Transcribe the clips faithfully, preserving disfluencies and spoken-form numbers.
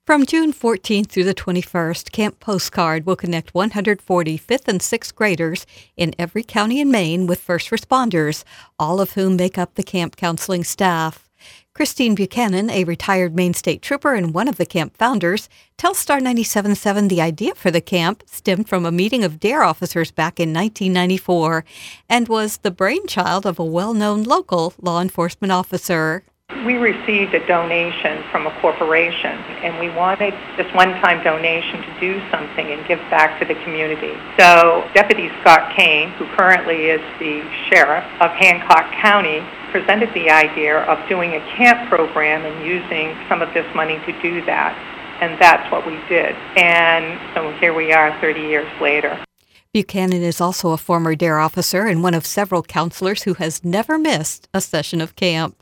From June fourteenth through the twenty-first, Camp Postcard will connect one hundred forty fifth and sixth graders in every county in Maine with first responders, all of whom make up the camp counseling staff. Christine Buchanan, a retired Maine State Trooper and one of the camp founders, tells Star ninety-seven point seven the idea for the camp stemmed from a meeting of DARE officers back in nineteen ninety-four and was the brainchild of a well-known local law enforcement officer. We received a donation from a corporation, and we wanted this one-time donation to do something and give back to the community. So Deputy Scott Kane, who currently is the sheriff of Hancock County, presented the idea of doing a camp program and using some of this money to do that. And that's what we did. And so here we are thirty years later. Buchanan is also a former DARE officer and one of several counselors who has never missed a session of camp.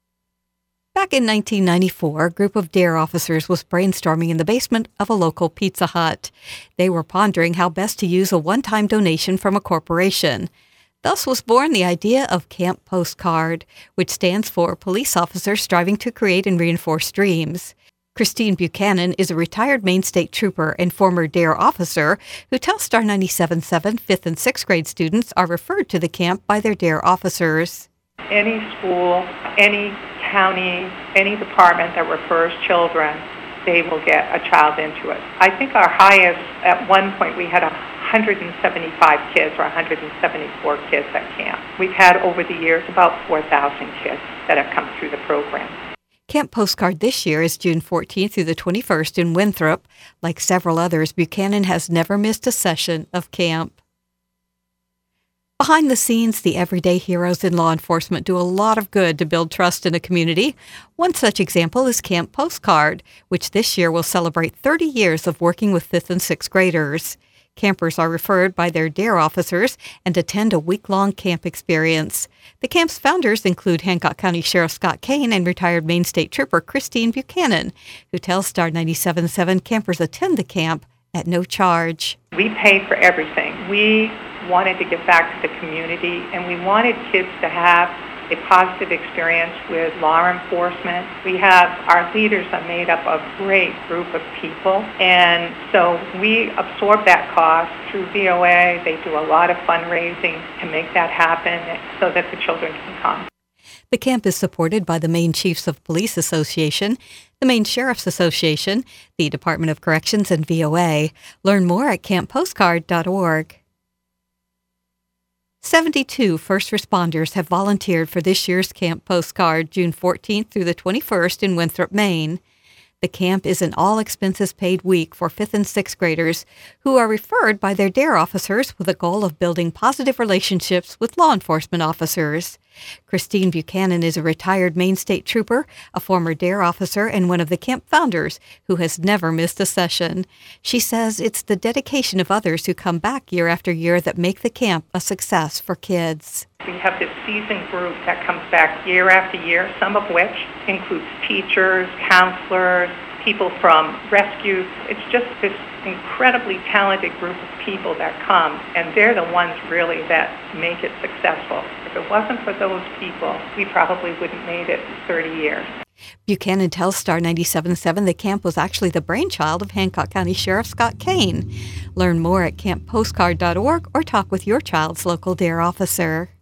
Back in nineteen ninety-four, a group of DARE officers was brainstorming in the basement of a local Pizza Hut. They were pondering how best to use a one-time donation from a corporation. Thus was born the idea of Camp Postcard, which stands for Police Officers Striving to Create and Reinforce Dreams. Christine Buchanan is a retired Maine State Trooper and former DARE officer who tells Star ninety-seven point seven fifth and sixth grade students are referred to the camp by their DARE officers. Any school, any county, any department that refers children, they will get a child into it. I think our highest, at one point we had one hundred seventy-five kids or one hundred seventy-four kids at camp. We've had over the years about four thousand kids that have come through the program. Camp Postcard this year is June fourteenth through the twenty-first in Winthrop. Like several others, Buchanan has never missed a session of camp. Behind the scenes, the everyday heroes in law enforcement do a lot of good to build trust in a community. One such example is Camp Postcard, which this year will celebrate thirty years of working with fifth and sixth graders. Campers are referred by their DARE officers and attend a week-long camp experience. The camp's founders include Hancock County Sheriff Scott Kane and retired Maine State Trooper Christine Buchanan, who tells Star ninety-seven point seven campers attend the camp at no charge. We pay for everything. We wanted to give back to the community, and we wanted kids to have a positive experience with law enforcement. We have our leaders are made up of a great group of people, and so we absorb that cost through V O A. They do a lot of fundraising to make that happen so that the children can come. The camp is supported by the Maine Chiefs of Police Association, the Maine Sheriff's Association, the Department of Corrections, and V O A. Learn more at camp postcard dot org. seventy-two first responders have volunteered for this year's Camp Postcard, June fourteenth through the twenty-first in Winthrop, Maine. The camp is an all-expenses-paid week for fifth and sixth graders who are referred by their DARE officers with a goal of building positive relationships with law enforcement officers. Christine Buchanan is a retired Maine State Trooper, a former DARE officer, and one of the camp founders who has never missed a session. She says it's the dedication of others who come back year after year that make the camp a success for kids. We have this seasoned group that comes back year after year, some of which includes teachers, counselors, people from rescue. It's just this incredibly talented group of people that come, and they're the ones really that make it successful. If it wasn't for those people, we probably wouldn't have made it thirty years. Buchanan tells Star ninety-seven point seven the camp was actually the brainchild of Hancock County Sheriff Scott Kane. Learn more at camp postcard dot org or talk with your child's local DARE officer.